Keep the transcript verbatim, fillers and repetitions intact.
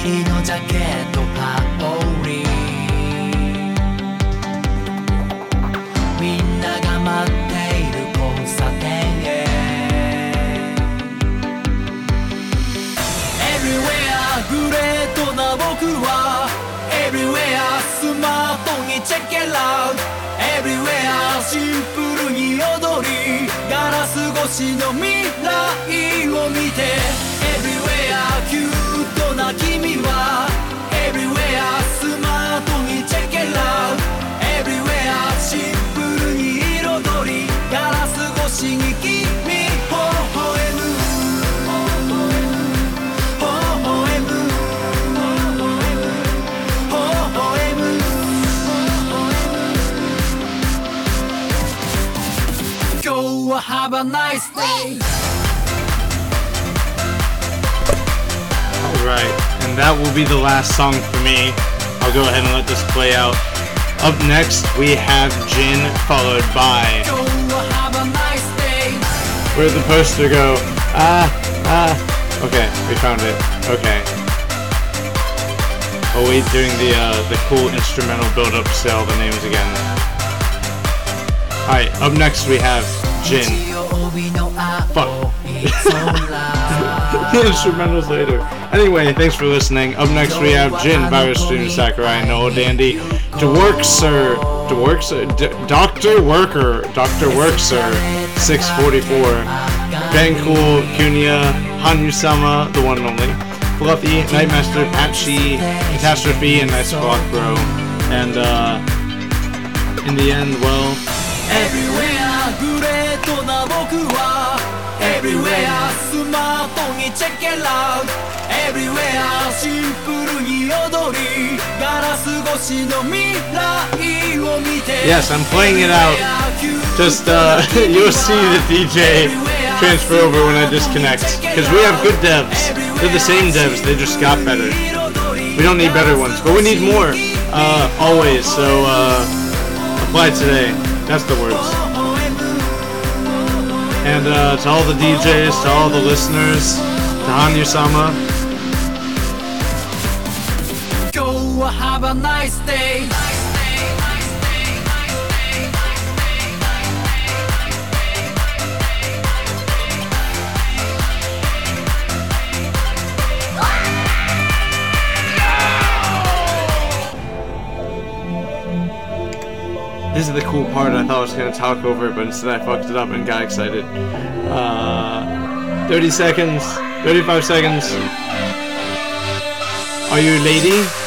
緑のジャケット羽織みんなが待っている交差点へ Everywhere グレートな僕は Everywhere スマートにチェックアウト Everywhere シンプルに踊りガラス越しの未来を見て Everywhere キュートな君は Everywhere スマートにチェックアウト Everywhere シンプルに彩りガラス越しに君微笑む微笑む微笑む Go have a nice day. Alright, and that will be the last song for me. I'll go ahead and let this play out. Up next, we have Jin, followed by... Go have a nice day. Where'd the poster go? Ah, ah. Okay, we found it. Okay. Oh wait, during the, uh, the cool instrumental build-up, say all the names again. Alright, up next we have Jin. Fuck. The instrumentals later. Anyway, thanks for listening. Up next we have Jin, Virus Stream, Sakurai, Noah Dandy, Dworkser, Dworkser, D- Doctor Worker, Doctor Workser, six forty-four, Bancool, Kunia, Hanyu-sama, the one and only, Fluffy, Nightmaster, Patchy, Catastrophe, and Nice Block Bro. And, uh, in the end, well... Everywhere グレートな僕は Everywhere スマートにチェックアウト Everywhere シンプルに踊りガラス越しの未来を見て Yes, I'm playing it out. Just, uh, you'll see the D J transfer over when I disconnect. Because we have good devs. They're the same devs, they just got better. We don't need better ones, but we need more. Uh, always, so, uh, apply today. That's the words. And uh, to all the D Js, to all the listeners, to Hanyu-sama. Go have a nice day. This is the cool part. I thought I was going to talk over it, but instead I fucked it up and got excited. Uh, thirty seconds. thirty-five seconds. Are you a lady?